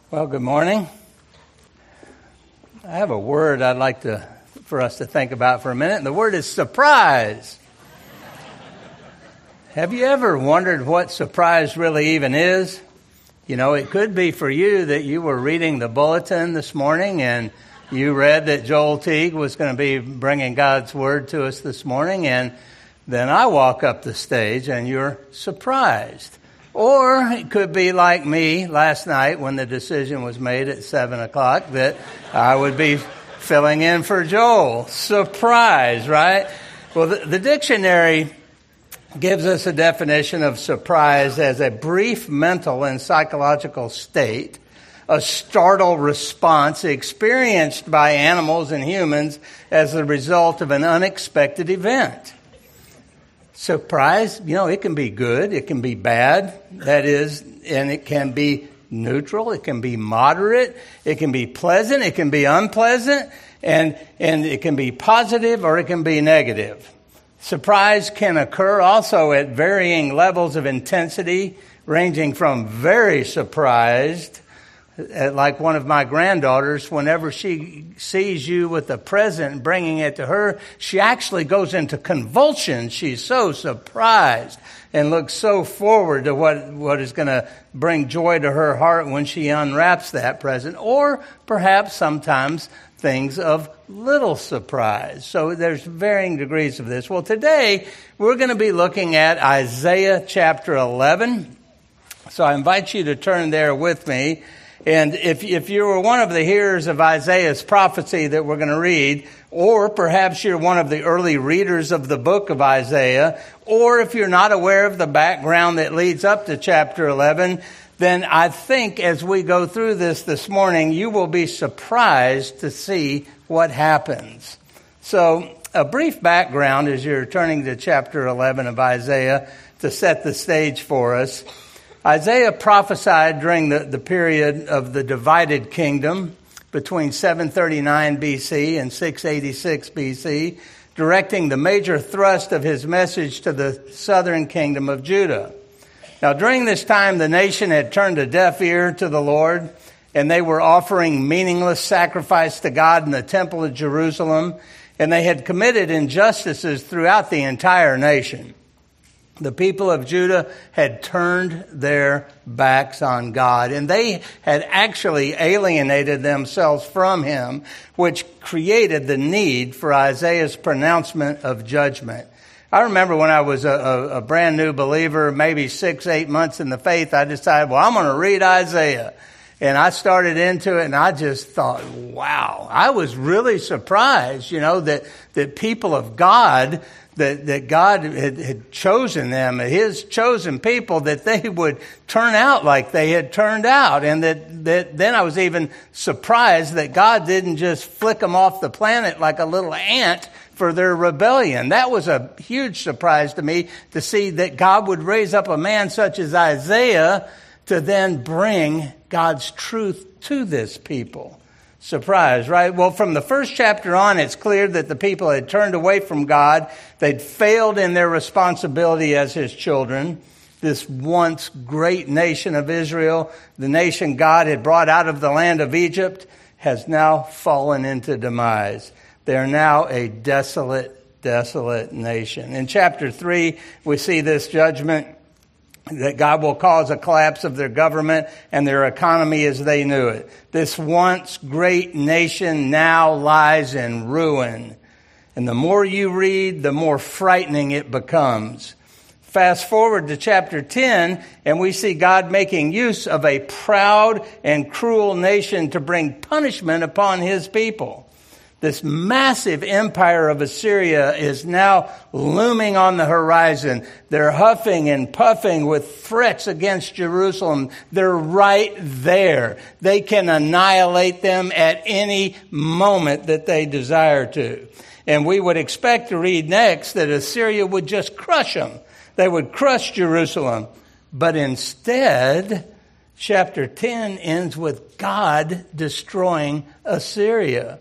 Well, good morning. I have a word I'd like for us to think about for a minute, and the word is surprise. Have you ever wondered what surprise really even is? You know, it could be for you that you were reading the bulletin this morning and you read that Joel Teague was going to be bringing God's word to us this morning, and then I walk up the stage and you're surprised. Or it could be like me last night when the decision was made at 7 o'clock that I would be filling in for Joel. Surprise, right? Well, the dictionary gives us a definition of surprise as a brief mental and psychological state, a startled response experienced by animals and humans as a result of an unexpected event. Surprise, it can be good, it can be bad, that is, and it can be neutral, it can be moderate, it can be pleasant, it can be unpleasant, and it can be positive or it can be negative. Surprise can occur also at varying levels of intensity, ranging from very surprised, like one of my granddaughters, whenever she sees you with a present and bringing it to her, she actually goes into convulsions. She's so surprised and looks so forward to what is going to bring joy to her heart when she unwraps that present. Or perhaps sometimes things of little surprise. So there's varying degrees of this. Well, today we're going to be looking at Isaiah chapter 11. So I invite you to turn there with me. And if you were one of the hearers of Isaiah's prophecy that we're going to read, or perhaps you're one of the early readers of the book of Isaiah, or if you're not aware of the background that leads up to chapter 11, then I think as we go through this morning, you will be surprised to see what happens. So a brief background as you're turning to chapter 11 of Isaiah to set the stage for us. Isaiah prophesied during the period of the divided kingdom between 739 BC and 686 BC, directing the major thrust of his message to the southern kingdom of Judah. Now, during this time, the nation had turned a deaf ear to the Lord, and they were offering meaningless sacrifice to God in the temple of Jerusalem, and they had committed injustices throughout the entire nation. The people of Judah had turned their backs on God, and they had actually alienated themselves from Him, which created the need for Isaiah's pronouncement of judgment. I remember when I was a brand new believer, maybe 6-8 months in the faith, I decided, I'm going to read Isaiah. And I started into it, and I just thought, wow, I was really surprised, that people of God, that God had chosen them, His chosen people, that they would turn out like they had turned out. And that then I was even surprised that God didn't just flick them off the planet like a little ant for their rebellion. That was a huge surprise to me, to see that God would raise up a man such as Isaiah to then bring God's truth to this people. Surprise, right? Well, from the first chapter on, it's clear that the people had turned away from God. They'd failed in their responsibility as His children. This once great nation of Israel, the nation God had brought out of the land of Egypt, has now fallen into demise. They are now a desolate, desolate nation. In chapter 3, we see this judgment that God will cause a collapse of their government and their economy as they knew it. This once great nation now lies in ruin. And the more you read, the more frightening it becomes. Fast forward to chapter 10, and we see God making use of a proud and cruel nation to bring punishment upon His people. This massive empire of Assyria is now looming on the horizon. They're huffing and puffing with threats against Jerusalem. They're right there. They can annihilate them at any moment that they desire to. And we would expect to read next that Assyria would just crush them. They would crush Jerusalem. But instead, chapter 10 ends with God destroying Assyria.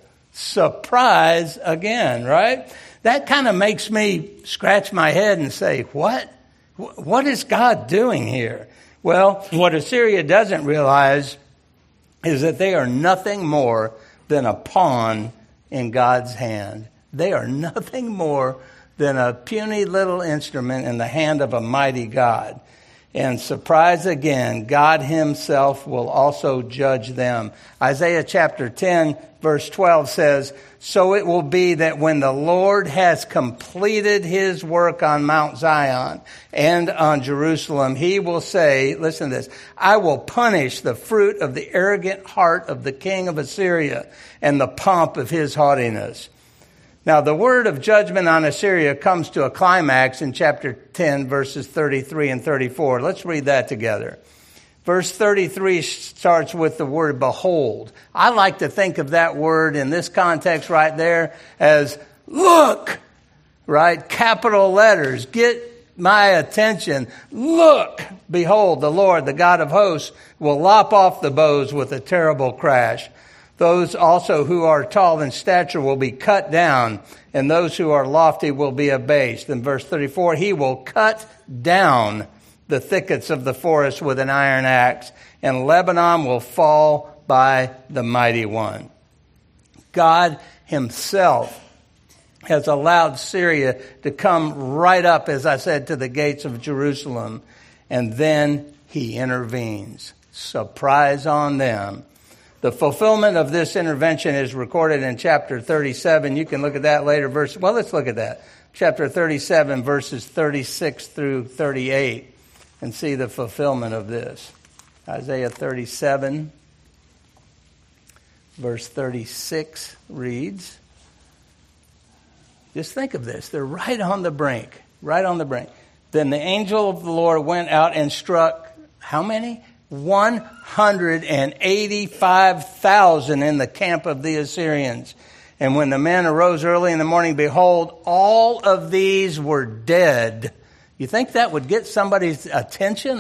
Surprise again, right? That kind of makes me scratch my head and say, what? What is God doing here? Well, what Assyria doesn't realize is that they are nothing more than a pawn in God's hand. They are nothing more than a puny little instrument in the hand of a mighty God. And surprise again, God himself will also judge them. Isaiah chapter 10, verse 12 says, "So it will be that when the Lord has completed his work on Mount Zion and on Jerusalem, he will say," listen to this, "I will punish the fruit of the arrogant heart of the king of Assyria and the pomp of his haughtiness." Now, the word of judgment on Assyria comes to a climax in chapter 10, verses 33 and 34. Let's read that together. Verse 33 starts with the word behold. I like to think of that word in this context right there as look, right? Capital letters. Get my attention. Look, behold, the Lord, the God of hosts, will lop off the bows with a terrible crash. Those also who are tall in stature will be cut down, and those who are lofty will be abased. In verse 34, he will cut down the thickets of the forest with an iron axe, and Lebanon will fall by the mighty one. God himself has allowed Syria to come right up, as I said, to the gates of Jerusalem, and then he intervenes. Surprise on them. The fulfillment of this intervention is recorded in chapter 37. You can look at that later. Let's look at that. Chapter 37, verses 36 through 38, and see the fulfillment of this. Isaiah 37, verse 36 reads, just think of this. They're right on the brink, right on the brink. Then the angel of the Lord went out and struck, how many? 185,000 in the camp of the Assyrians. And when the men arose early in the morning, behold, all of these were dead. You think that would get somebody's attention?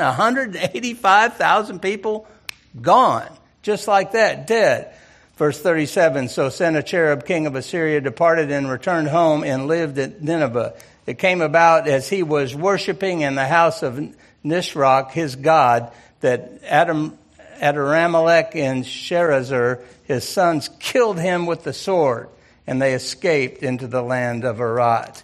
185,000 people gone. Just like that, dead. Verse 37, so Sennacherib, king of Assyria, departed and returned home and lived at Nineveh. It came about as he was worshiping in the house of Nisroch, his god, that Adaramelech and Sharezer, his sons, killed him with the sword, and they escaped into the land of Arat.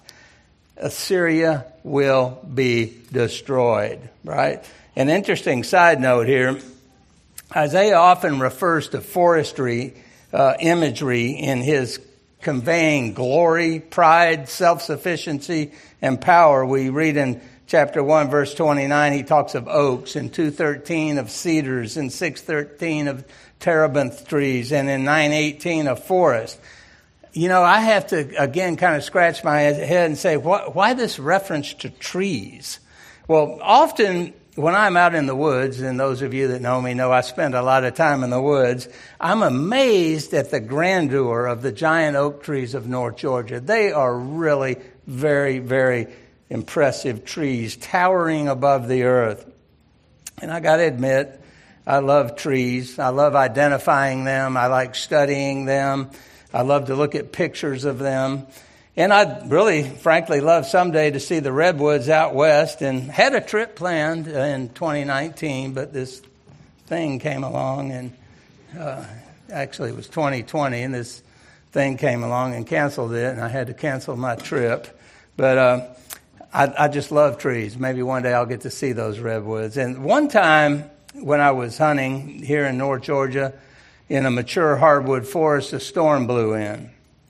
Assyria will be destroyed, right? An interesting side note here, Isaiah often refers to forestry imagery in his conveying glory, pride, self-sufficiency, and power. We read in Chapter 1, verse 29, he talks of oaks, in 2:13 of cedars, in 6:13 of terebinth trees, and in 9:18 of forest. You know, I have to, again, kind of scratch my head and say, why this reference to trees? Well, often when I'm out in the woods, and those of you that know me know I spend a lot of time in the woods, I'm amazed at the grandeur of the giant oak trees of North Georgia. They are really very, very impressive trees towering above the earth. And I got to admit, I love trees. I love identifying them. I like studying them. I love to look at pictures of them. And I'd really, frankly, love someday to see the redwoods out west, and had a trip planned in 2019, but this thing came along, and actually it was 2020, and this thing came along and canceled it, and I had to cancel my trip. But I just love trees. Maybe one day I'll get to see those redwoods. And one time when I was hunting here in North Georgia in a mature hardwood forest, a storm blew in.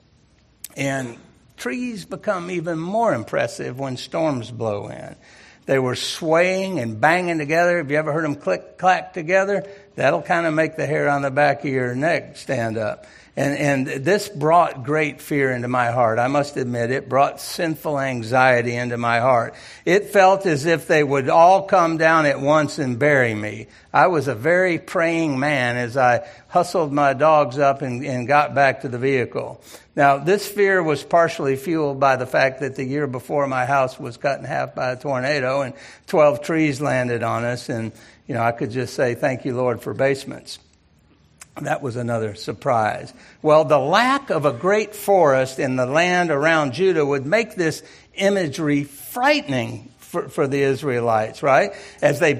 And trees become even more impressive when storms blow in. They were swaying and banging together. Have you ever heard them click, clack together? That'll kind of make the hair on the back of your neck stand up. And this brought great fear into my heart. I must admit, it brought sinful anxiety into my heart. It felt as if they would all come down at once and bury me. I was a very praying man as I hustled my dogs up and got back to the vehicle. Now, this fear was partially fueled by the fact that the year before my house was cut in half by a tornado and 12 trees landed on us. And, you know, I could just say, thank you, Lord, for basements. That was another surprise. Well, the lack of a great forest in the land around Judah would make this imagery frightening for the Israelites, right? As they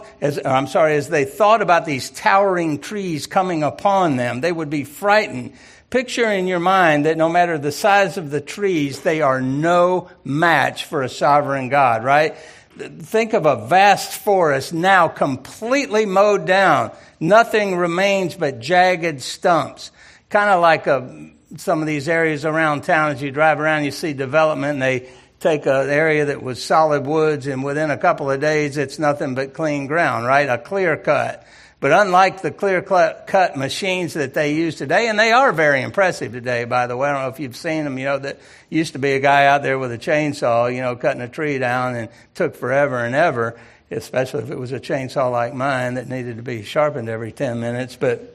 thought about these towering trees coming upon them, they would be frightened. Picture in your mind that no matter the size of the trees, they are no match for a sovereign God, right? Think of a vast forest now completely mowed down. Nothing remains but jagged stumps. Kind of like some of these areas around town, as you drive around, you see development, and they take an area that was solid woods, and within a couple of days, it's nothing but clean ground, right? A clear cut. But unlike the clear cut machines that they use today, and they are very impressive today, by the way. I don't know if you've seen them. There used to be a guy out there with a chainsaw, cutting a tree down, and it took forever and ever, especially if it was a chainsaw like mine that needed to be sharpened every 10 minutes. But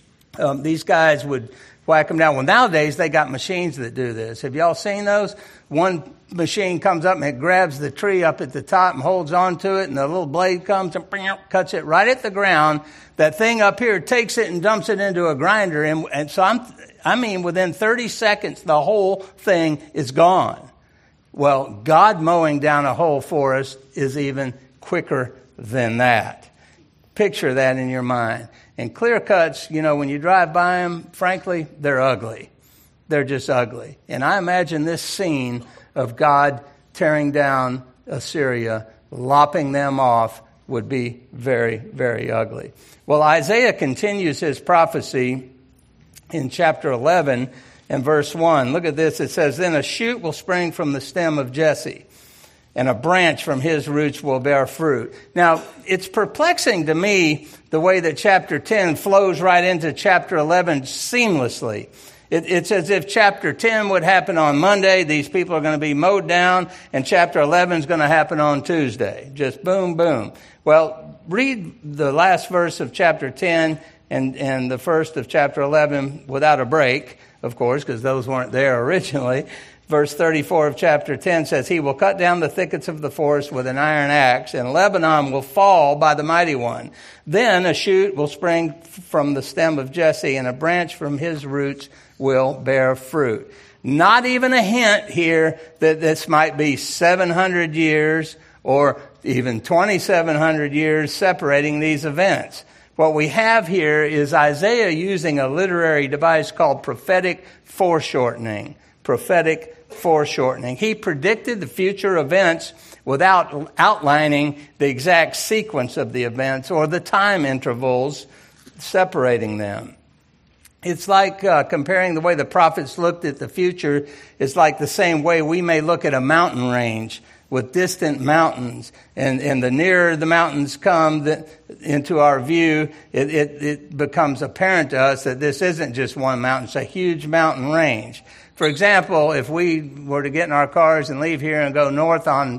these guys would whack them down. Well, nowadays, they got machines that do this. Have y'all seen those? One machine comes up and it grabs the tree up at the top and holds on to it, and the little blade comes and cuts it right at the ground. That thing up here takes it and dumps it into a grinder, and so within 30 seconds, the whole thing is gone. Well, God mowing down a whole forest is even quicker than that. Picture that in your mind. And clear cuts, when you drive by them, frankly, they're ugly. They're just ugly. And I imagine this scene of God tearing down Assyria, lopping them off, would be very, very ugly. Well, Isaiah continues his prophecy in chapter 11 and verse 1. Look at this. It says, "Then a shoot will spring from the stem of Jesse, and a branch from his roots will bear fruit." Now, it's perplexing to me the way that chapter 10 flows right into chapter 11 seamlessly. It's as if chapter 10 would happen on Monday, these people are going to be mowed down, and chapter 11 is going to happen on Tuesday. Just boom, boom. Well, read the last verse of chapter 10 and the first of chapter 11 without a break, of course, because those weren't there originally. Verse 34 of chapter 10 says, "He will cut down the thickets of the forest with an iron axe, and Lebanon will fall by the mighty one. Then a shoot will spring from the stem of Jesse, and a branch from his roots will bear fruit." Not even a hint here that this might be 700 years or even 2,700 years separating these events. What we have here is Isaiah using a literary device called prophetic foreshortening. Prophetic foreshortening. He predicted the future events without outlining the exact sequence of the events or the time intervals separating them. It's like comparing the way the prophets looked at the future is like the same way we may look at a mountain range with distant mountains. And the nearer the mountains come into our view, it becomes apparent to us that this isn't just one mountain. It's a huge mountain range. For example, if we were to get in our cars and leave here and go north on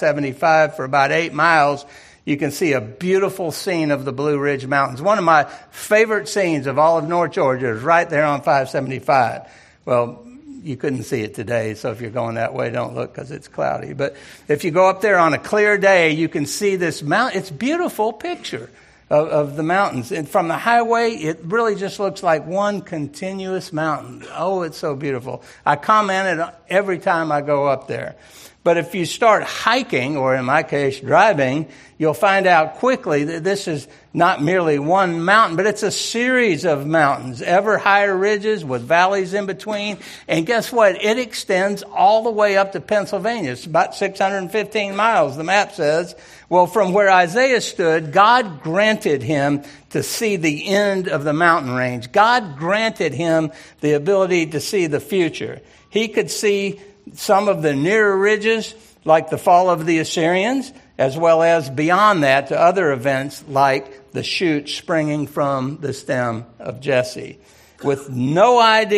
575 for about 8 miles, you can see a beautiful scene of the Blue Ridge Mountains. One of my favorite scenes of all of North Georgia is right there on 575. Well, you couldn't see it today, so if you're going that way, don't look because it's cloudy. But if you go up there on a clear day, you can see this mountain. It's a beautiful picture of the mountains. And from the highway, it really just looks like one continuous mountain. Oh, it's so beautiful. I comment it every time I go up there. But if you start hiking, or in my case, driving, you'll find out quickly that this is not merely one mountain, but it's a series of mountains, ever higher ridges with valleys in between. And guess what? It extends all the way up to Pennsylvania. It's about 615 miles, the map says. Well, from where Isaiah stood, God granted him to see the end of the mountain range. God granted him the ability to see the future. He could see some of the nearer ridges, like the fall of the Assyrians, as well as beyond that to other events like the shoot springing from the stem of Jesse. With no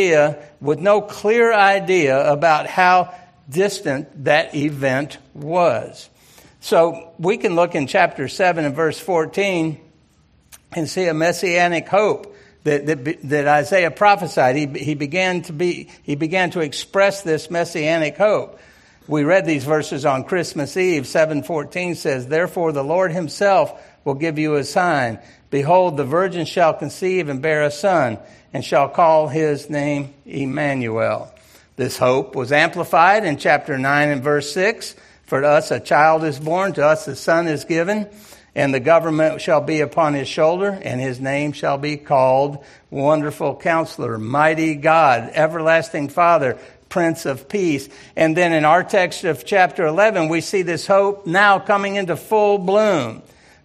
clear idea about how distant that event was. So we can look in chapter 7 and verse 14 and see a messianic hope that Isaiah prophesied. He began to express this messianic hope. We read these verses on Christmas Eve. 7:14 says, "Therefore the Lord himself will give you a sign. Behold, the virgin shall conceive and bear a son, and shall call his name Emmanuel." This hope was amplified in chapter 9 and verse 6. For to us a child is born, to us a son is given, and the government shall be upon his shoulder, and his name shall be called Wonderful Counselor, Mighty God, Everlasting Father, Prince of Peace. And then in our text of chapter 11, we see this hope now coming into full bloom.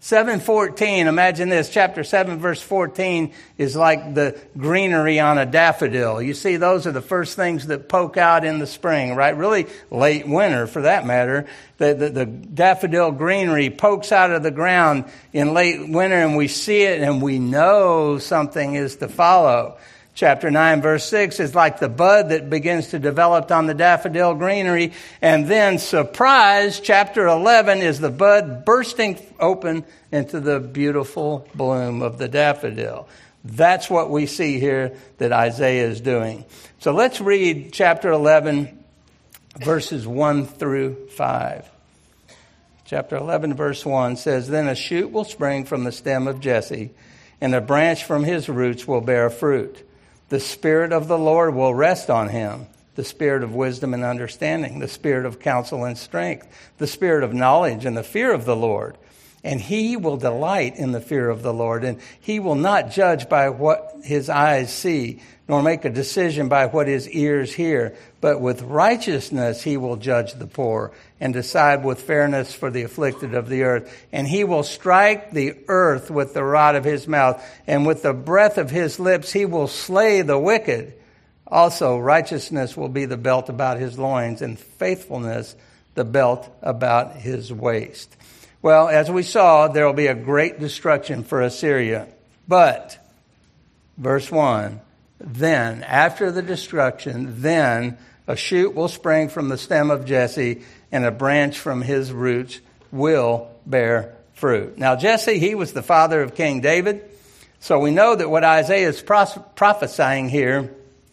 7:14, imagine this, chapter 7, verse 14 is like the greenery on a daffodil. You see, those are the first things that poke out in the spring, right? Really late winter, for that matter. The daffodil greenery pokes out of the ground in late winter, and we see it, and we know something is to follow. Chapter 9, verse 6 is like the bud that begins to develop on the daffodil greenery. And then, surprise, chapter 11 is the bud bursting open into the beautiful bloom of the daffodil. That's what we see here that Isaiah is doing. So let's read chapter 11, verses 1 through 5. Chapter 11, verse 1 says, Then a shoot will spring from the stem of Jesse, and a branch from his roots will bear fruit. The Spirit of the Lord will rest on him, the Spirit of wisdom and understanding, the Spirit of counsel and strength, the Spirit of knowledge and the fear of the Lord. And he will delight in the fear of the Lord, and he will not judge by what his eyes see, nor make a decision by what his ears hear. But with righteousness he will judge the poor, and decide with fairness for the afflicted of the earth. And he will strike the earth with the rod of his mouth, and with the breath of his lips he will slay the wicked. Also righteousness will be the belt about his loins, and faithfulness the belt about his waist. Well, as we saw, there will be a great destruction for Assyria. But, verse 1, then, after the destruction, then a shoot will spring from the stem of Jesse, and a branch from his roots will bear fruit. Now, Jesse, he was the father of King David. So we know that what Isaiah is prophesying here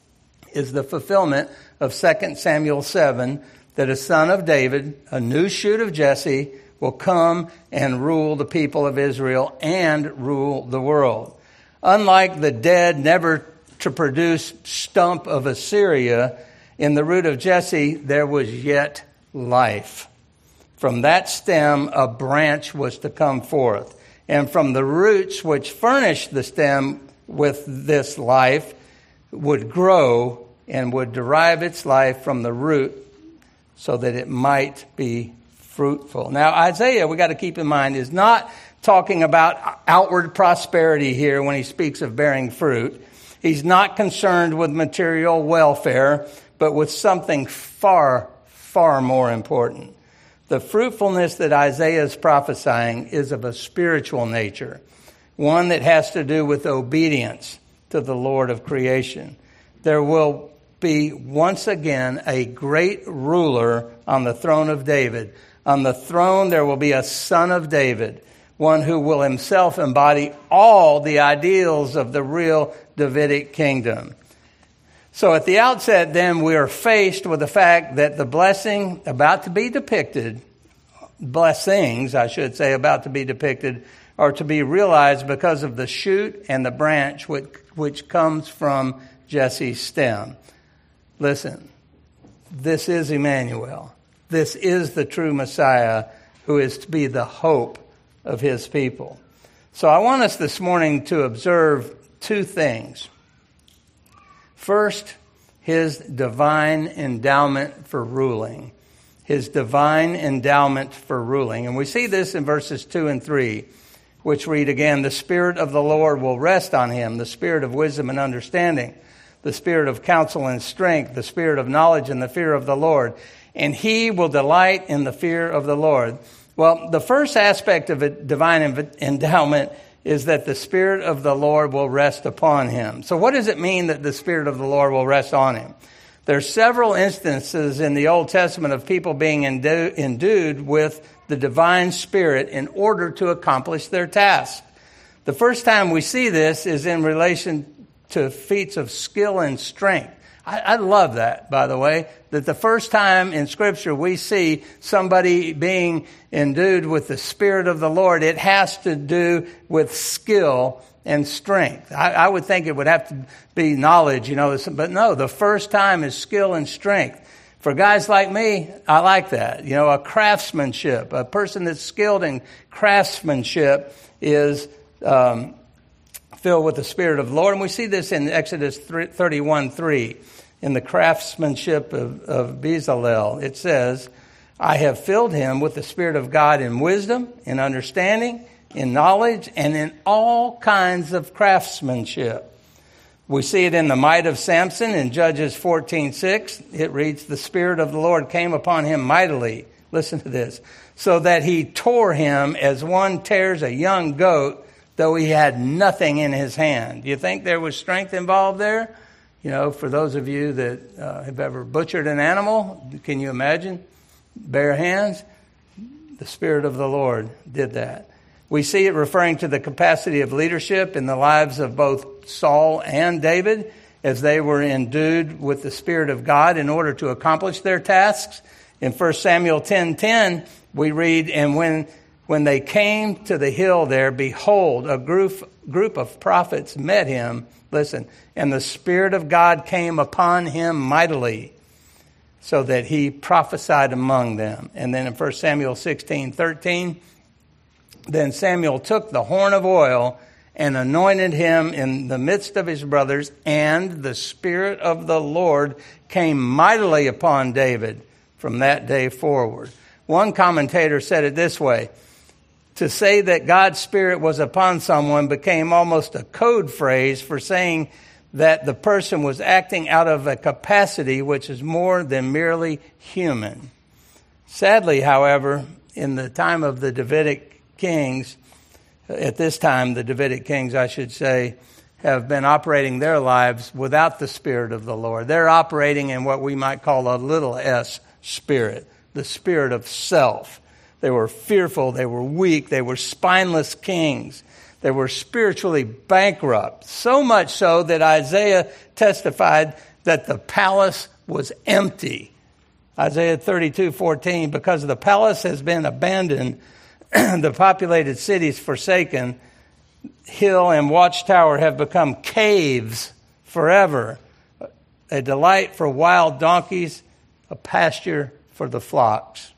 is the fulfillment of 2 Samuel 7, that a son of David, a new shoot of Jesse, will come and rule the people of Israel and rule the world. Unlike the dead, never to produce stump of Assyria, in the root of Jesse there was yet life. From that stem a branch was to come forth. And from the roots which furnished the stem with this life would grow and would derive its life from the root so that it might be fruitful. Now, Isaiah, we got to keep in mind, is not talking about outward prosperity here when he speaks of bearing fruit. He's not concerned with material welfare, but with something far, far more important. The fruitfulness that Isaiah is prophesying is of a spiritual nature, one that has to do with obedience to the Lord of creation. There will be once again a great ruler on the throne of David. On the throne there will be a son of David, one who will himself embody all the ideals of the real Davidic kingdom. So at the outset then, we are faced with the fact that the blessing about to be depicted, blessings, I should say, about to be depicted, are to be realized because of the shoot and the branch which comes from Jesse's stem. Listen, this is Emmanuel. This is the true Messiah who is to be the hope of his people. So I want us this morning to observe two things. First, his divine endowment for ruling. His divine endowment for ruling. And we see this in verses 2 and 3, which read again, The Spirit of the Lord will rest on him, the Spirit of wisdom and understanding, the Spirit of counsel and strength, the Spirit of knowledge and the fear of the Lord. And he will delight in the fear of the Lord. Well, the first aspect of a divine endowment is that the Spirit of the Lord will rest upon him. So what does it mean that the Spirit of the Lord will rest on him? There's several instances in the Old Testament of people being endued with the divine Spirit in order to accomplish their task. The first time we see this is in relation to feats of skill and strength. I love that, by the way, that the first time in Scripture we see somebody being endued with the Spirit of the Lord, it has to do with skill and strength. I would think it would have to be knowledge, but no, the first time is skill and strength. For guys like me, I like that. You know, a craftsmanship, a person that's skilled in craftsmanship is filled with the Spirit of the Lord. And we see this in Exodus 31:3, in the craftsmanship of Bezalel. It says, I have filled him with the Spirit of God in wisdom, in understanding, in knowledge, and in all kinds of craftsmanship. We see it in the might of Samson in Judges 14:6. It reads, the Spirit of the Lord came upon him mightily. Listen to this. So that he tore him as one tears a young goat, though he had nothing in his hand. Do you think there was strength involved there? You know, for those of you that have ever butchered an animal, can you imagine? Bare hands? The Spirit of the Lord did that. We see it referring to the capacity of leadership in the lives of both Saul and David as they were endued with the Spirit of God in order to accomplish their tasks. In 1 Samuel 10:10, we read, and when they came to the hill there, behold, a group of prophets met him. Listen, and the Spirit of God came upon him mightily, so that he prophesied among them. And then in 1 Samuel 16:13, then Samuel took the horn of oil and anointed him in the midst of his brothers, and the Spirit of the Lord came mightily upon David from that day forward. One commentator said it this way: to say that God's Spirit was upon someone became almost a code phrase for saying that the person was acting out of a capacity which is more than merely human. Sadly, however, in the time of the Davidic kings, at this time, the Davidic kings, I should say, have been operating their lives without the Spirit of the Lord. They're operating in what we might call a little s spirit, the spirit of self. They were fearful, they were weak, they were spineless kings. They were spiritually bankrupt, so much so that Isaiah testified that the palace was empty. Isaiah 32:14, because the palace has been abandoned, the populated cities forsaken, hill and watchtower have become caves forever, a delight for wild donkeys, a pasture for the flocks.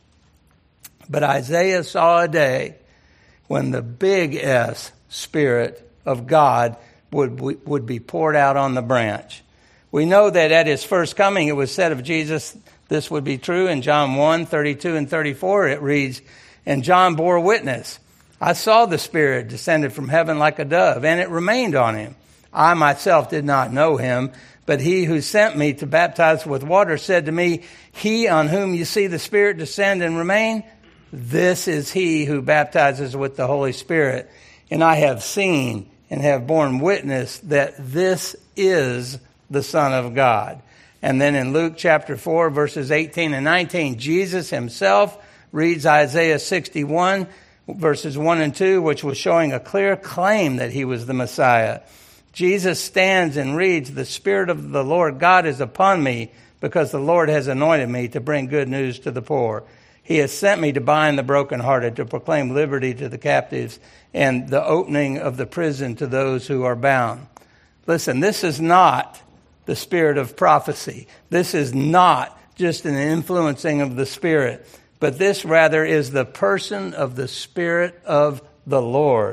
But Isaiah saw a day when the big S Spirit of God would be poured out on the branch. We know that at his first coming, it was said of Jesus, this would be true in John 1:32 and 34. It reads, and John bore witness. I saw the Spirit descended from heaven like a dove, and it remained on him. I myself did not know him, but he who sent me to baptize with water said to me, he on whom you see the Spirit descend and remain, this is he who baptizes with the Holy Spirit. And I have seen and have borne witness that this is the Son of God. And then in Luke chapter 4, verses 18 and 19, Jesus himself reads Isaiah 61, verses 1 and 2, which was showing a clear claim that he was the Messiah. Jesus stands and reads, the Spirit of the Lord God is upon me, because the Lord has anointed me to bring good news to the poor. He has sent me to bind the brokenhearted, to proclaim liberty to the captives, and the opening of the prison to those who are bound. Listen, this is not the spirit of prophecy. This is not just an influencing of the Spirit, but this rather is the person of the Spirit of the Lord.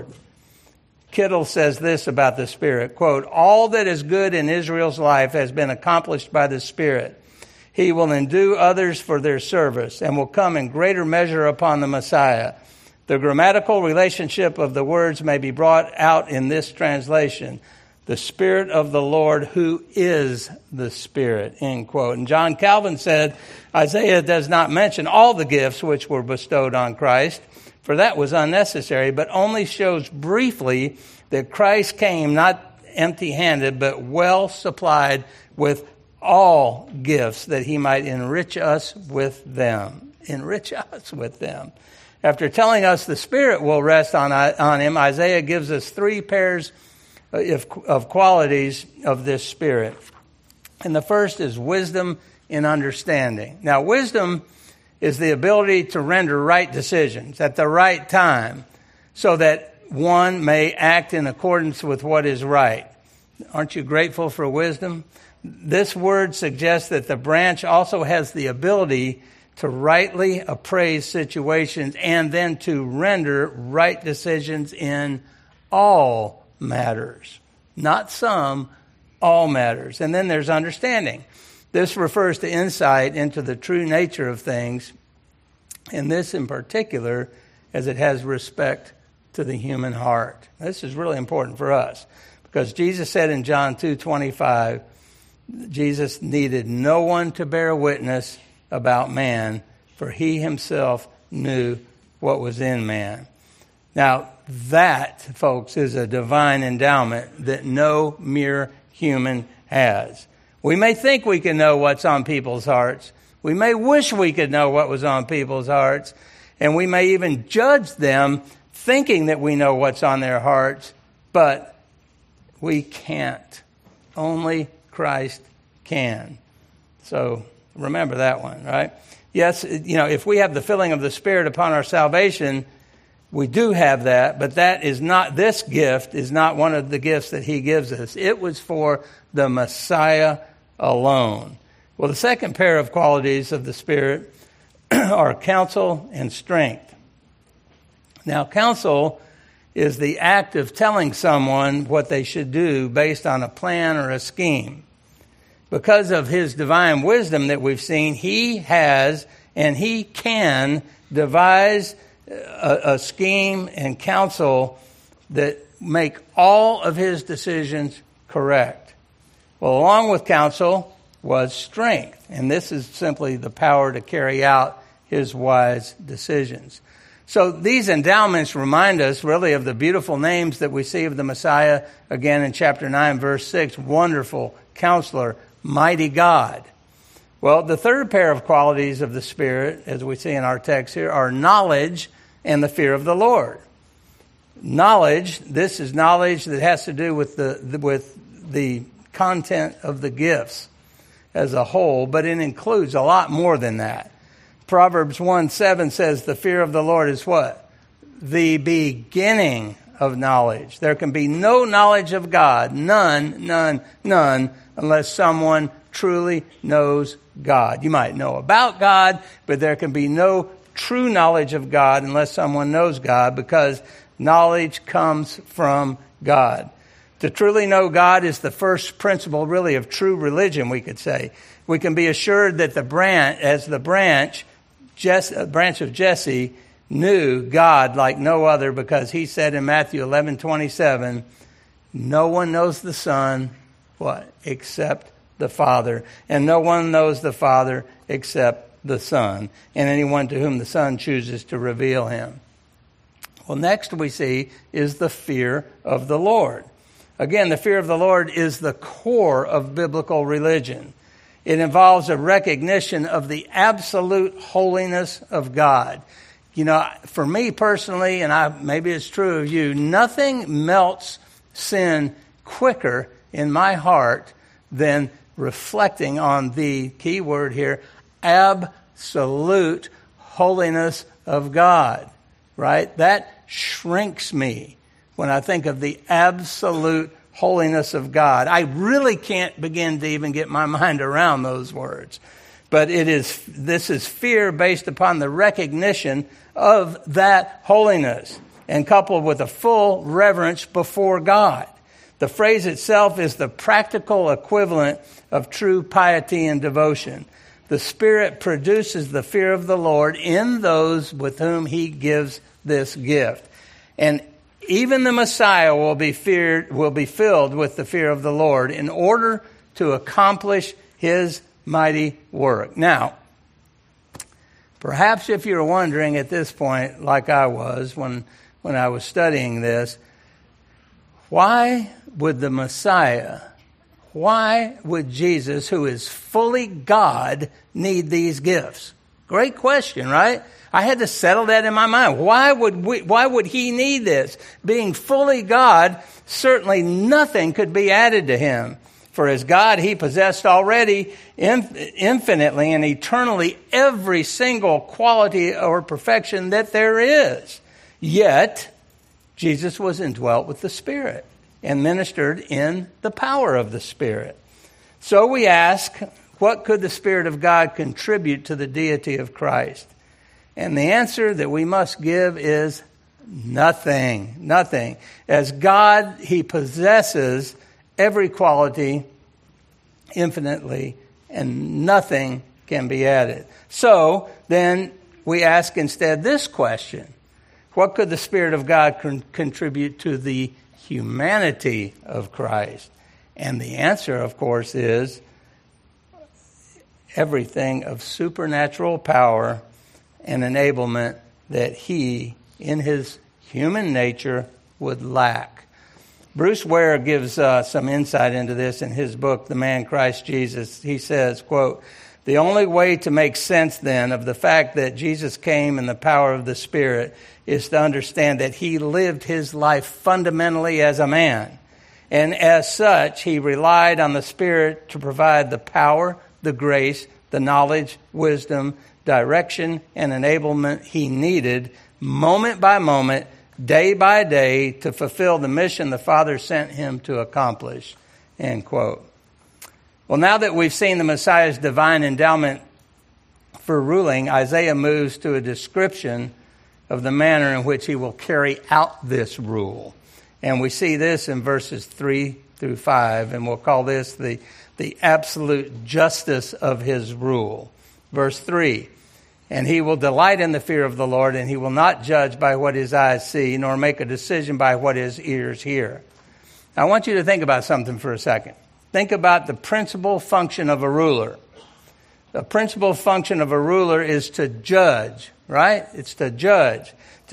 Kittle says this about the Spirit, quote, all that is good in Israel's life has been accomplished by the Spirit. He will endue others for their service and will come in greater measure upon the Messiah. The grammatical relationship of the words may be brought out in this translation. The Spirit of the Lord who is the Spirit, end quote. And John Calvin said, Isaiah does not mention all the gifts which were bestowed on Christ, for that was unnecessary, but only shows briefly that Christ came not empty-handed, but well supplied with all gifts that he might enrich us with them. Enrich us with them. After telling us the Spirit will rest on him, Isaiah gives us three pairs of qualities of this Spirit. And the first is wisdom in understanding. Now, wisdom is the ability to render right decisions at the right time so that one may act in accordance with what is right. Aren't you grateful for wisdom? This word suggests that the branch also has the ability to rightly appraise situations and then to render right decisions in all matters. Not some, all matters. And then there's understanding. This refers to insight into the true nature of things, and this in particular as it has respect to the human heart. This is really important for us because Jesus said in John 2:25, Jesus needed no one to bear witness about man, for he himself knew what was in man. Now, that, folks, is a divine endowment that no mere human has. We may think we can know what's on people's hearts. We may wish we could know what was on people's hearts. And we may even judge them thinking that we know what's on their hearts. But we can't. Only Christ can. So remember that one, right? Yes, if we have the filling of the Spirit upon our salvation, we do have that, but this gift is not one of the gifts that he gives us. It was for the Messiah alone. Well, the second pair of qualities of the Spirit are counsel and strength. Now, counsel is the act of telling someone what they should do based on a plan or a scheme. Because of his divine wisdom that we've seen, he has and he can devise a scheme and counsel that make all of his decisions correct. Well, along with counsel was strength, and this is simply the power to carry out his wise decisions. So these endowments remind us really of the beautiful names that we see of the Messiah again in chapter 9, verse 6, Wonderful Counselor, Mighty God. Well, the third pair of qualities of the Spirit, as we see in our text here, are knowledge and the fear of the Lord. Knowledge, this is knowledge that has to do with the content of the gifts as a whole, but it includes a lot more than that. Proverbs 1:7 says the fear of the Lord is what? The beginning of knowledge. There can be no knowledge of God, none, unless someone truly knows God. You might know about God, but there can be no true knowledge of God unless someone knows God, because knowledge comes from God. To truly know God is the first principle, really, of true religion, we could say. We can be assured that the branch of Jesse knew God like no other, because he said in Matthew 11:27, no one knows the Son, what? Except the Father. And no one knows the Father except the Son, and anyone to whom the Son chooses to reveal him. Well, next we see is the fear of the Lord. Again, the fear of the Lord is the core of biblical religion. It involves a recognition of the absolute holiness of God. For me personally, and maybe it's true of you, nothing melts sin quicker in my heart than reflecting on the key word here, absolute holiness of God, right? That shrinks me when I think of the absolute holiness of God. I really can't begin to even get my mind around those words. But this is fear based upon the recognition of that holiness and coupled with a full reverence before God. The phrase itself is the practical equivalent of true piety and devotion. The Spirit produces the fear of the Lord in those with whom he gives this gift. And even the Messiah will be filled with the fear of the Lord in order to accomplish his mighty work. Now, perhaps if you're wondering at this point, like I was when I was studying this, why would the Messiah, why would Jesus, who is fully God, need these gifts? Great question, right? I had to settle that in my mind. Why would he need this? Being fully God, certainly nothing could be added to him. For as God, he possessed already infinitely and eternally every single quality or perfection that there is. Yet, Jesus was indwelt with the Spirit. and ministered in the power of the Spirit. So we ask, what could the Spirit of God contribute to the deity of Christ? And the answer that we must give is nothing. Nothing. As God, He possesses every quality infinitely, and nothing can be added. So then we ask instead this question: what could the Spirit of God contribute to the humanity of Christ? And the answer, of course, is everything of supernatural power and enablement that He, in His human nature, would lack. Bruce Ware gives some insight into this in his book, The Man Christ Jesus. He says, quote, "The only way to make sense then of the fact that Jesus came in the power of the Spirit is to understand that He lived His life fundamentally as a man. And as such, He relied on the Spirit to provide the power, the grace, the knowledge, wisdom, direction, and enablement He needed moment by moment, day by day, to fulfill the mission the Father sent Him to accomplish." End quote. Well, now that we've seen the Messiah's divine endowment for ruling, Isaiah moves to a description of the manner in which He will carry out this rule. And we see this in verses 3 through 5, and we'll call this the absolute justice of His rule. Verse 3, "And He will delight in the fear of the Lord, and He will not judge by what His eyes see, nor make a decision by what His ears hear." Now, I want you to think about something for a second. Think about the principal function of a ruler. The principal function of a ruler is to judge, right? It's to judge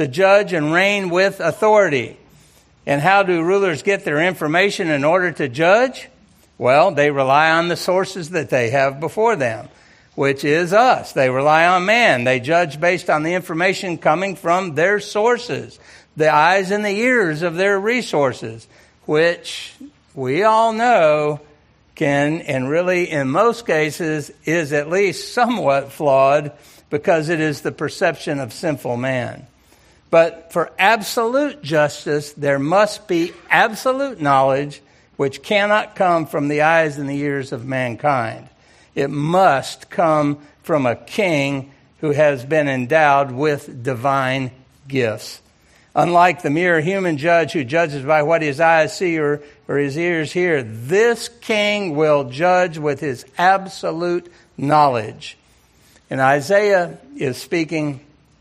and reign with authority. And how do rulers get their information in order to judge? Well, they rely on the sources that they have before them, which is us. They rely on man. They judge based on the information coming from their sources, the eyes and the ears of their resources, which we all know can, and really in most cases is at least somewhat flawed, because it is the perception of sinful man. But for absolute justice, there must be absolute knowledge, which cannot come from the eyes and the ears of mankind. It must come from a king who has been endowed with divine gifts. Unlike the mere human judge who judges by what his eyes see or his ears hear, this king will judge with his absolute knowledge. And Isaiah is speaking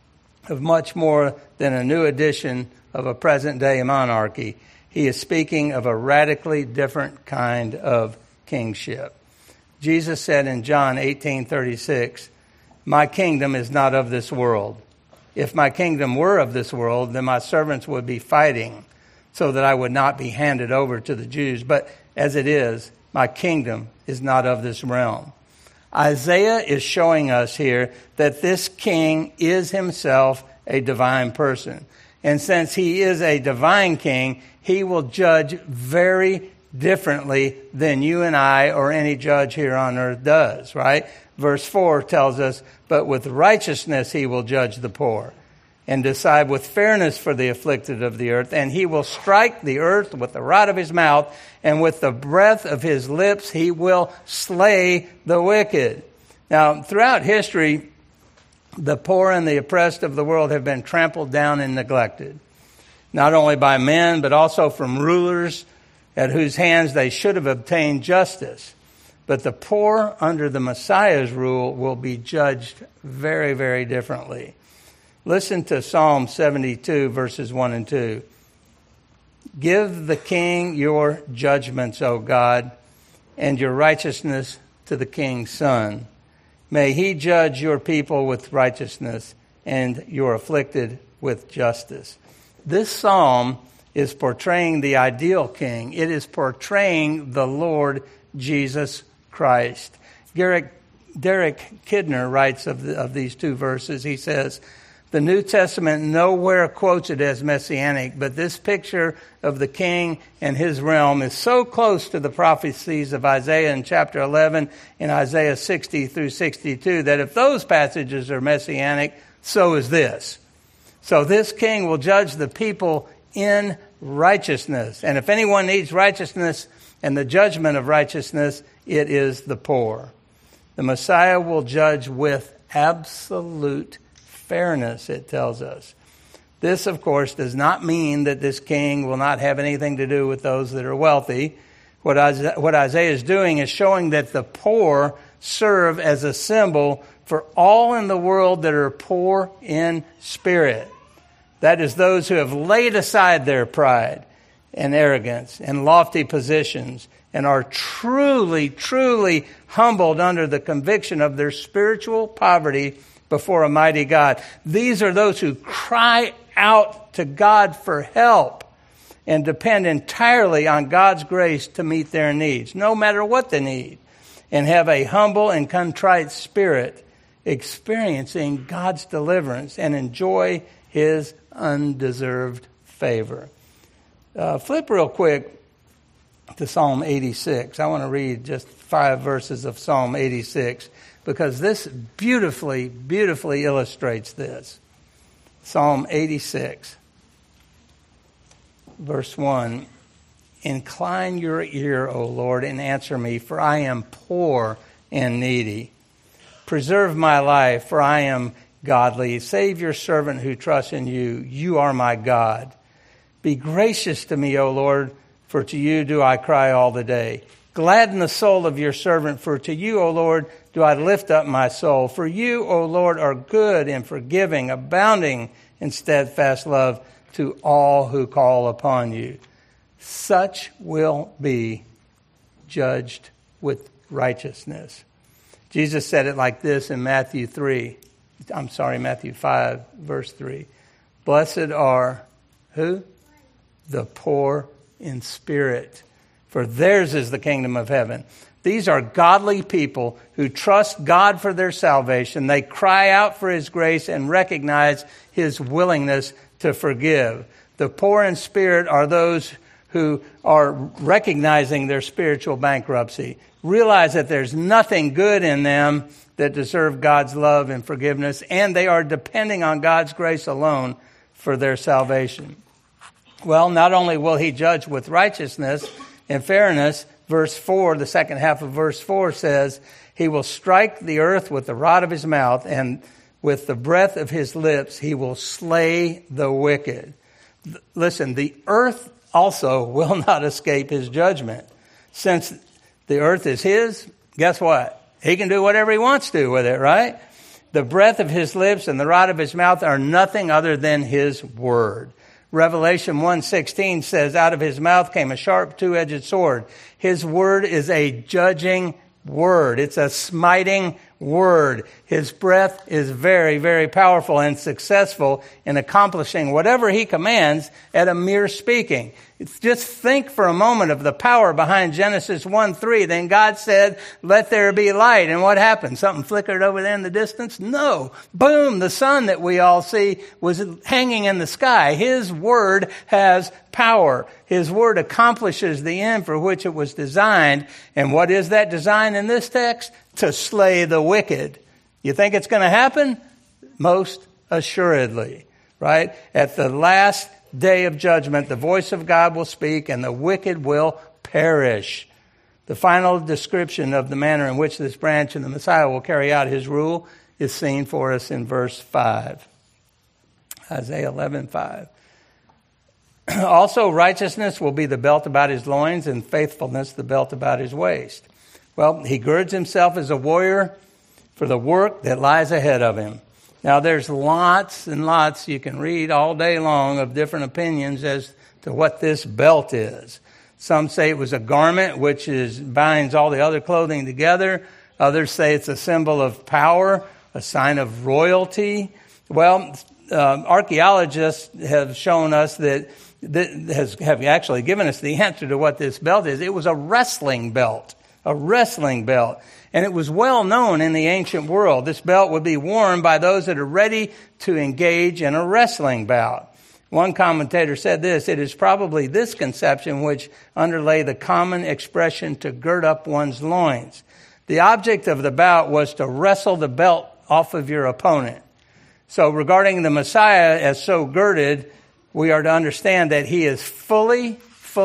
of much more than a new edition of a present-day monarchy. He is speaking of a radically different kind of kingship. Jesus said in John 18:36, "My kingdom is not of this world. If my kingdom were of this world, then my servants would be fighting so that I would not be handed over to the Jews. But as it is, my kingdom is not of this realm." Isaiah is showing us here that this king is himself a divine person. And since he is a divine king, he will judge very differently than you and I or any judge here on earth does, right? Verse 4 tells us, "But with righteousness he will judge the poor and decide with fairness for the afflicted of the earth. And he will strike the earth with the rod of his mouth, and with the breath of his lips he will slay the wicked." Now, throughout history, the poor and the oppressed of the world have been trampled down and neglected, not only by men, but also from rulers at whose hands they should have obtained justice. But the poor under the Messiah's rule will be judged very, very differently. Listen to Psalm 72, verses 1 and 2. "Give the king your judgments, O God, and your righteousness to the king's son. May he judge your people with righteousness and your afflicted with justice." This psalm is portraying the ideal king. It is portraying the Lord Jesus Christ. Derek Kidner writes of these two verses. He says, "The New Testament nowhere quotes it as messianic, but this picture of the king and his realm is so close to the prophecies of Isaiah in chapter 11 and Isaiah 60 through 62 that if those passages are messianic, so is this. So this king will judge the people in righteousness. And if anyone needs righteousness and the judgment of righteousness, it is the poor. The Messiah will judge with absolute fairness, it tells us. This, of course, does not mean that this king will not have anything to do with those that are wealthy. What Isaiah is doing is showing that the poor serve as a symbol for all in the world that are poor in spirit. That is, those who have laid aside their pride and arrogance and lofty positions and are truly, truly humbled under the conviction of their spiritual poverty before a mighty God. These are those who cry out to God for help and depend entirely on God's grace to meet their needs, no matter what the need, and have a humble and contrite spirit, experiencing God's deliverance and enjoy His undeserved favor. Flip real quick to Psalm 86. I want to read just 5 verses of Psalm 86 because this beautifully, beautifully illustrates this. Psalm 86, verse 1. Incline your ear, O Lord, and answer me, for I am poor and needy. Preserve my life, for I am godly. Save your servant who trusts in you. You are my God. Be gracious to me, O Lord, for to you do I cry all the day. Gladden the soul of your servant, for to you, O Lord, do I lift up my soul. For you, O Lord, are good and forgiving, abounding in steadfast love to all who call upon you. Such will be judged with righteousness. Jesus said it like this in Matthew 5, verse 3. Blessed are who? The poor in spirit, for theirs is the kingdom of heaven. These are godly people who trust God for their salvation. They cry out for His grace and recognize His willingness to forgive. The poor in spirit are those who are recognizing their spiritual bankruptcy, realize that there's nothing good in them that deserve God's love and forgiveness, and they are depending on God's grace alone for their salvation. Well, not only will He judge with righteousness and fairness, verse 4, the second half of verse 4 says, He will strike the earth with the rod of His mouth, and with the breath of His lips He will slay the wicked. Listen, the earth also will not escape His judgment. Since the earth is His, guess what? He can do whatever He wants to with it, right? The breath of His lips and the rod of His mouth are nothing other than His word. Revelation 1:16 says, out of His mouth came a sharp two-edged sword. His word is a judging word. It's a smiting word. His breath is very, very powerful and successful in accomplishing whatever He commands at a mere speaking. Just think for a moment of the power behind Genesis 1:3. Then God said, let there be light. And what happened? Something flickered over there in the distance? No. Boom, the sun that we all see was hanging in the sky. His word has power. His word accomplishes the end for which it was designed. And what is that design in this text? To slay the wicked. You think it's going to happen? Most assuredly, right? At the last day of judgment, the voice of God will speak and the wicked will perish. The final description of the manner in which this branch of the Messiah will carry out His rule is seen for us in verse 5. Isaiah 11:5. Also, righteousness will be the belt about His loins and faithfulness the belt about His waist. Well, He girds Himself as a warrior for the work that lies ahead of Him. Now, there's lots and lots you can read all day long of different opinions as to what this belt is. Some say it was a garment which binds all the other clothing together. Others say it's a symbol of power, a sign of royalty. Well, archaeologists have shown us have actually given us the answer to what this belt is. It was a wrestling belt. A wrestling belt. And it was well known in the ancient world. This belt would be worn by those that are ready to engage in a wrestling bout. One commentator said this, it is probably this conception which underlay the common expression to gird up one's loins. The object of the bout was to wrestle the belt off of your opponent. So regarding the Messiah as so girded, we are to understand that he is fully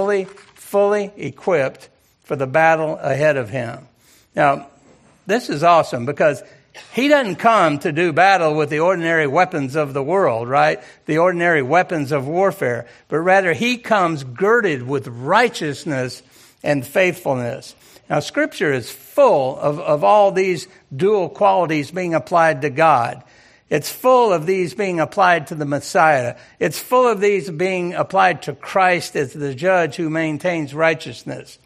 equipped for the battle ahead of him. Now, this is awesome because he doesn't come to do battle with the ordinary weapons of the world, right? The ordinary weapons of warfare. But rather, he comes girded with righteousness and faithfulness. Now, Scripture is full of all these dual qualities being applied to God. It's full of these being applied to the Messiah. It's full of these being applied to Christ as the judge who maintains righteousness.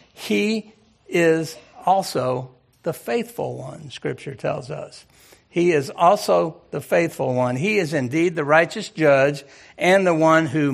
He is also the faithful one, Scripture tells us. He is also the faithful one. He is indeed the righteous judge and the one who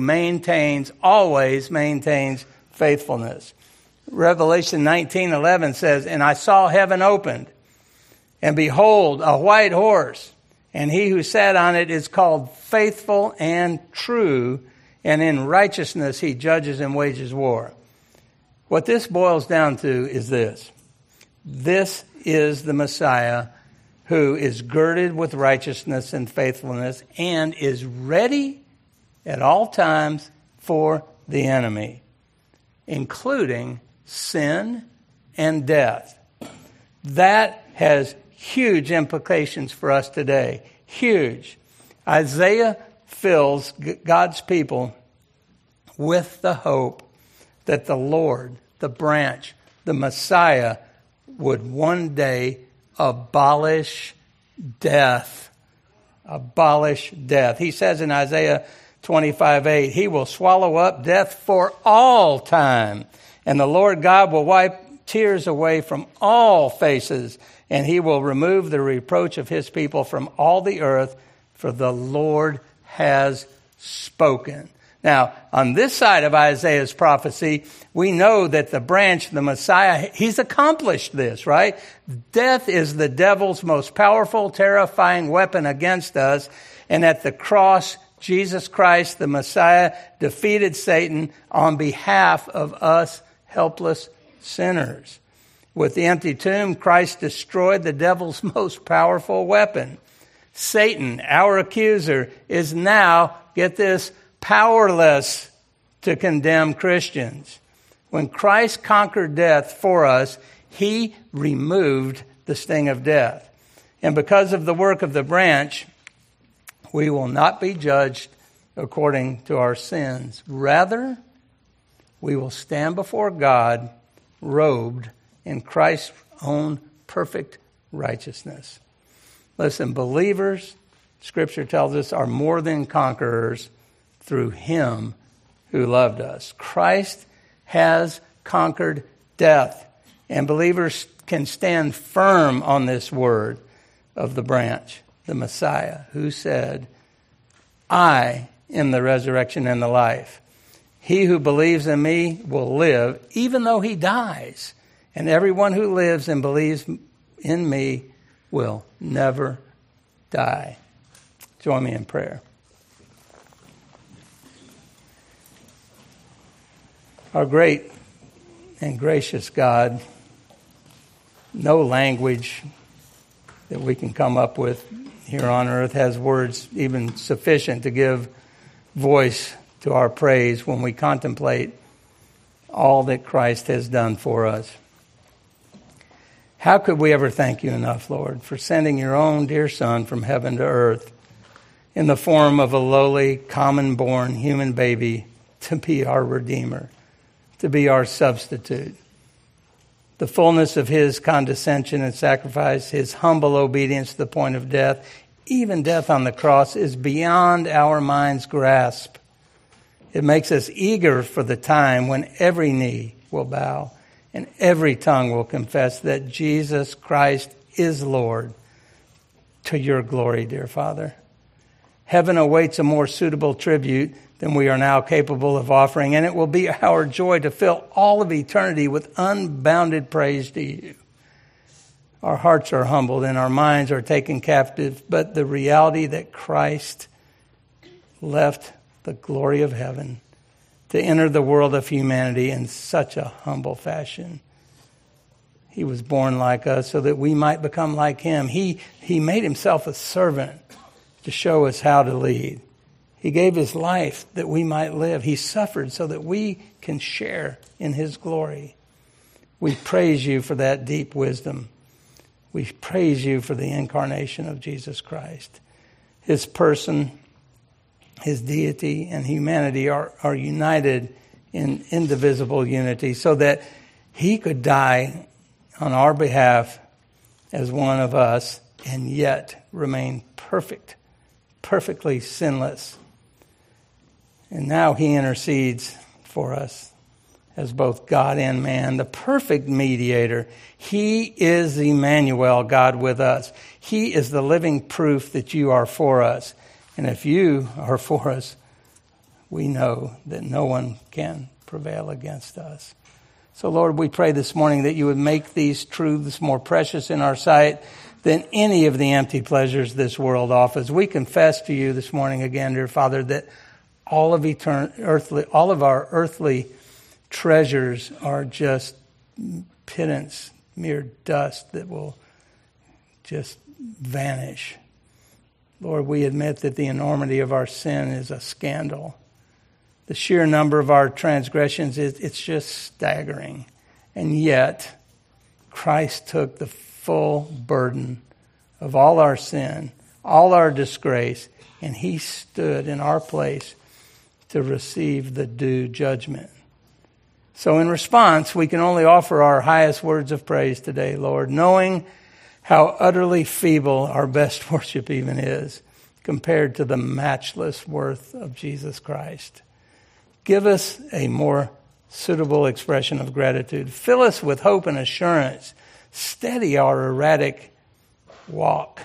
always maintains faithfulness. Revelation 19:11 says, "And I saw heaven opened, and behold, a white horse, and he who sat on it is called Faithful and True, and in righteousness he judges and wages war." What this boils down to is this. This is the Messiah who is girded with righteousness and faithfulness and is ready at all times for the enemy, including sin and death. That has huge implications for us today. Huge. Isaiah fills God's people with the hope that the Lord, the branch, the Messiah, would one day abolish death. Abolish death. He says in Isaiah 25:8, "He will swallow up death for all time. And the Lord God will wipe tears away from all faces. And he will remove the reproach of his people from all the earth. For the Lord has spoken." Now, on this side of Isaiah's prophecy, we know that the branch, the Messiah, he's accomplished this, right? Death is the devil's most powerful, terrifying weapon against us. And at the cross, Jesus Christ, the Messiah, defeated Satan on behalf of us helpless sinners. With the empty tomb, Christ destroyed the devil's most powerful weapon. Satan, our accuser, is now, get this, powerless to condemn Christians. When Christ conquered death for us, he removed the sting of death. And because of the work of the branch, we will not be judged according to our sins. Rather, we will stand before God robed in Christ's own perfect righteousness. Listen, believers, Scripture tells us, are more than conquerors through him who loved us. Christ has conquered death, and believers can stand firm on this word of the branch, the Messiah, who said, "I am the resurrection and the life. He who believes in me will live, even though he dies. And everyone who lives and believes in me will never die." Join me in prayer. Our great and gracious God, no language that we can come up with here on earth has words even sufficient to give voice to our praise when we contemplate all that Christ has done for us. How could we ever thank you enough, Lord, for sending your own dear Son from heaven to earth in the form of a lowly, common-born human baby to be our Redeemer, to be our substitute? The fullness of his condescension and sacrifice, his humble obedience to the point of death, even death on the cross, is beyond our mind's grasp. It makes us eager for the time when every knee will bow and every tongue will confess that Jesus Christ is Lord, to your glory, dear Father. Heaven awaits a more suitable tribute than we are now capable of offering, and it will be our joy to fill all of eternity with unbounded praise to you. Our hearts are humbled and our minds are taken captive, but the reality that Christ left the glory of heaven to enter the world of humanity in such a humble fashion. He was born like us so that we might become like him. He made himself a servant to show us how to lead. He gave his life that we might live. He suffered so that we can share in his glory. We praise you for that deep wisdom. We praise you for the incarnation of Jesus Christ. His person, his deity, and humanity are united in indivisible unity so that he could die on our behalf as one of us and yet remain perfect, perfectly sinless. And now he intercedes for us as both God and man, the perfect mediator. He is Emmanuel, God with us. He is the living proof that you are for us. And if you are for us, we know that no one can prevail against us. So, Lord, we pray this morning that you would make these truths more precious in our sight than any of the empty pleasures this world offers. We confess to you this morning again, dear Father, that all of our earthly treasures are just pittance, mere dust that will just vanish. Lord, we admit that the enormity of our sin is a scandal. The sheer number of our transgressions, it's just staggering. And yet, Christ took the full burden of all our sin, all our disgrace, and he stood in our place to receive the due judgment. So in response, we can only offer our highest words of praise today, Lord, knowing how utterly feeble our best worship even is compared to the matchless worth of Jesus Christ. Give us a more suitable expression of gratitude. Fill us with hope and assurance. Steady our erratic walk.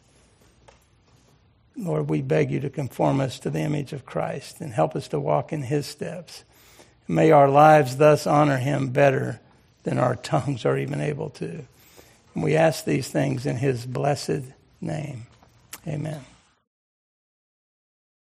Lord, we beg you to conform us to the image of Christ and help us to walk in his steps. May our lives thus honor him better than our tongues are even able to. And we ask these things in his blessed name. Amen.